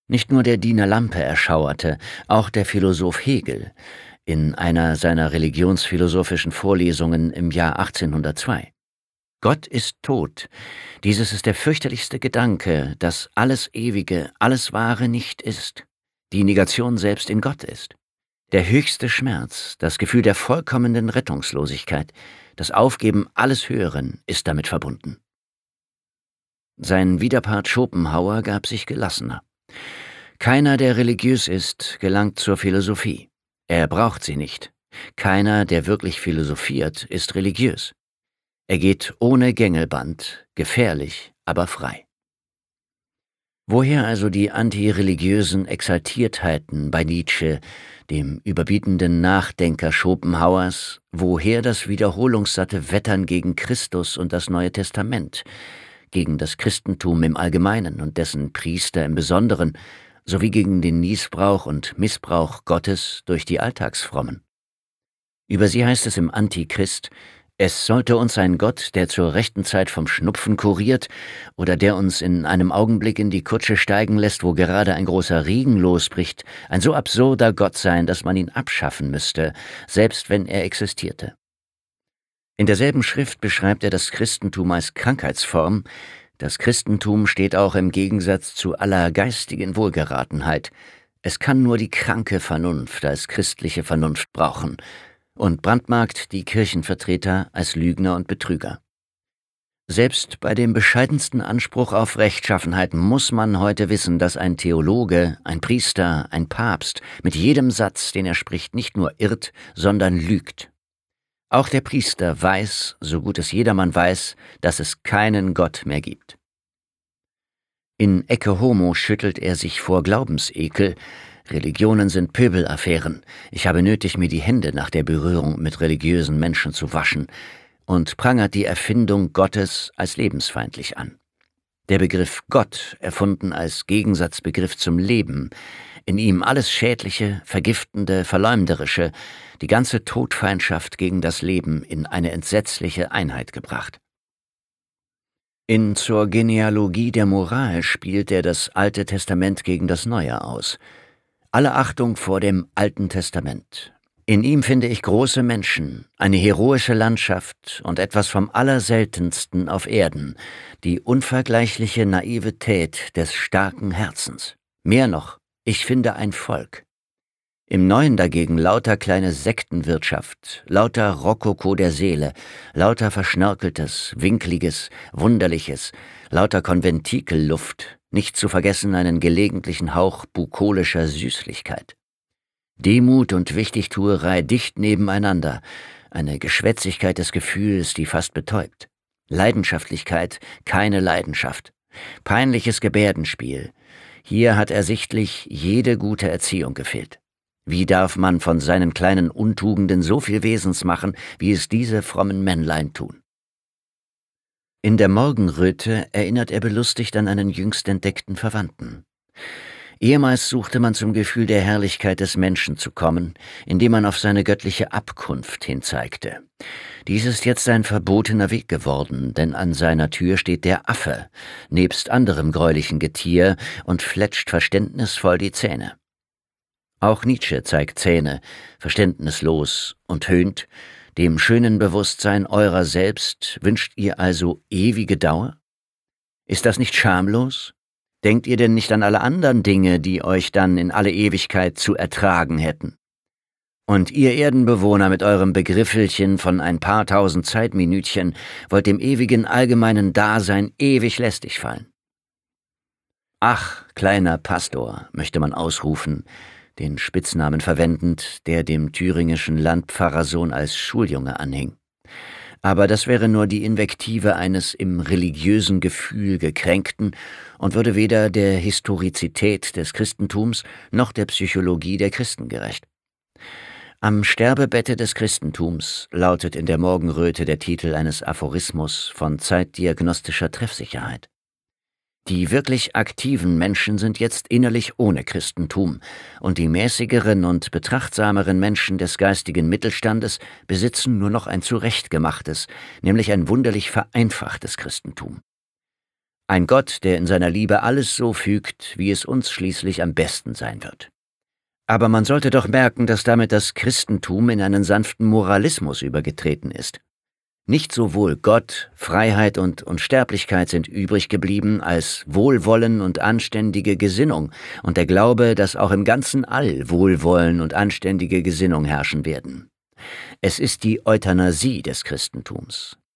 Nicht nur der Diener Lampe erschauerte, auch der Philosoph Hegel in einer seiner religionsphilosophischen Vorlesungen im Jahr 1802. Gott ist tot. Dieses ist der fürchterlichste Gedanke, dass alles Ewige, alles Wahre nicht ist. Die Negation selbst in Gott ist. Der höchste Schmerz, das Gefühl der vollkommenen Rettungslosigkeit, das Aufgeben alles Höheren ist damit verbunden. Sein Widerpart Schopenhauer gab sich gelassener. Keiner, der religiös ist, gelangt zur Philosophie. Er braucht sie nicht. Keiner, der wirklich philosophiert, ist religiös. Er geht ohne Gängelband, gefährlich, aber frei. Woher also die antireligiösen Exaltiertheiten bei Nietzsche, dem überbietenden Nachdenker Schopenhauers, woher das wiederholungssatte Wettern gegen Christus und das Neue Testament, gegen das Christentum im Allgemeinen und dessen Priester im Besonderen, sowie gegen den Nießbrauch und Missbrauch Gottes durch die Alltagsfrommen? Über sie heißt es im Antichrist: Es sollte uns ein Gott, der zur rechten Zeit vom Schnupfen kuriert oder der uns in einem Augenblick in die Kutsche steigen lässt, wo gerade ein großer Regen losbricht, ein so absurder Gott sein, dass man ihn abschaffen müsste, selbst wenn er existierte. In derselben Schrift beschreibt er das Christentum als Krankheitsform. Das Christentum steht auch im Gegensatz zu aller geistigen Wohlgeratenheit. Es kann nur die kranke Vernunft als christliche Vernunft brauchen und brandmarkt die Kirchenvertreter als Lügner und Betrüger. Selbst bei dem bescheidensten Anspruch auf Rechtschaffenheit muss man heute wissen, dass ein Theologe, ein Priester, ein Papst mit jedem Satz, den er spricht, nicht nur irrt, sondern lügt. Auch der Priester weiß, so gut es jedermann weiß, dass es keinen Gott mehr gibt. In Ecce Homo schüttelt er sich vor Glaubensekel. Religionen sind Pöbelaffären. Ich habe nötig, mir die Hände nach der Berührung mit religiösen Menschen zu waschen, und prangert die Erfindung Gottes als lebensfeindlich an. Der Begriff Gott, erfunden als Gegensatzbegriff zum Leben, in ihm alles Schädliche, Vergiftende, Verleumderische, die ganze Todfeindschaft gegen das Leben in eine entsetzliche Einheit gebracht. In Zur Genealogie der Moral spielt er das Alte Testament gegen das Neue aus. Alle Achtung vor dem Alten Testament. In ihm finde ich große Menschen, eine heroische Landschaft und etwas vom Allerseltensten auf Erden, die unvergleichliche Naivität des starken Herzens. Mehr noch, ich finde ein Volk. Im Neuen dagegen lauter kleine Sektenwirtschaft, lauter Rokoko der Seele, lauter Verschnörkeltes, Winkliges, Wunderliches, lauter Konventikelluft, nicht zu vergessen einen gelegentlichen Hauch bukolischer Süßlichkeit. Demut und Wichtigtuerei dicht nebeneinander, eine Geschwätzigkeit des Gefühls, die fast betäubt. Leidenschaftlichkeit, keine Leidenschaft. Peinliches Gebärdenspiel. Hier hat ersichtlich jede gute Erziehung gefehlt. Wie darf man von seinen kleinen Untugenden so viel Wesens machen, wie es diese frommen Männlein tun? In der Morgenröte erinnert er belustigt an einen jüngst entdeckten Verwandten. Ehemals suchte man zum Gefühl der Herrlichkeit des Menschen zu kommen, indem man auf seine göttliche Abkunft hinzeigte. Dies ist jetzt ein verbotener Weg geworden, denn an seiner Tür steht der Affe, nebst anderem greulichen Getier, und fletscht verständnisvoll die Zähne. Auch Nietzsche zeigt Zähne, verständnislos, und höhnt: Dem schönen Bewusstsein eurer selbst wünscht ihr also ewige Dauer? Ist das nicht schamlos? Denkt ihr denn nicht an alle anderen Dinge, die euch dann in alle Ewigkeit zu ertragen hätten? Und ihr Erdenbewohner mit eurem Begriffelchen von ein paar tausend Zeitminütchen wollt dem ewigen allgemeinen Dasein ewig lästig fallen. Ach, kleiner Pastor, möchte man ausrufen, den Spitznamen verwendend, der dem thüringischen Landpfarrersohn als Schuljunge anhing. Aber das wäre nur die Invektive eines im religiösen Gefühl gekränkten und würde weder der Historizität des Christentums noch der Psychologie der Christen gerecht. Am Sterbebette des Christentums lautet in der Morgenröte der Titel eines Aphorismus von zeitdiagnostischer Treffsicherheit. Die wirklich aktiven Menschen sind jetzt innerlich ohne Christentum, und die mäßigeren und betrachtsameren Menschen des geistigen Mittelstandes besitzen nur noch ein zurechtgemachtes, nämlich ein wunderlich vereinfachtes Christentum. Ein Gott, der in seiner Liebe alles so fügt, wie es uns schließlich am besten sein wird. Aber man sollte doch merken, dass damit das Christentum in einen sanften Moralismus übergetreten ist. Nicht sowohl Gott, Freiheit und Unsterblichkeit sind übrig geblieben, als Wohlwollen und anständige Gesinnung und der Glaube, dass auch im ganzen All Wohlwollen und anständige Gesinnung herrschen werden. Es ist die Euthanasie des Christentums.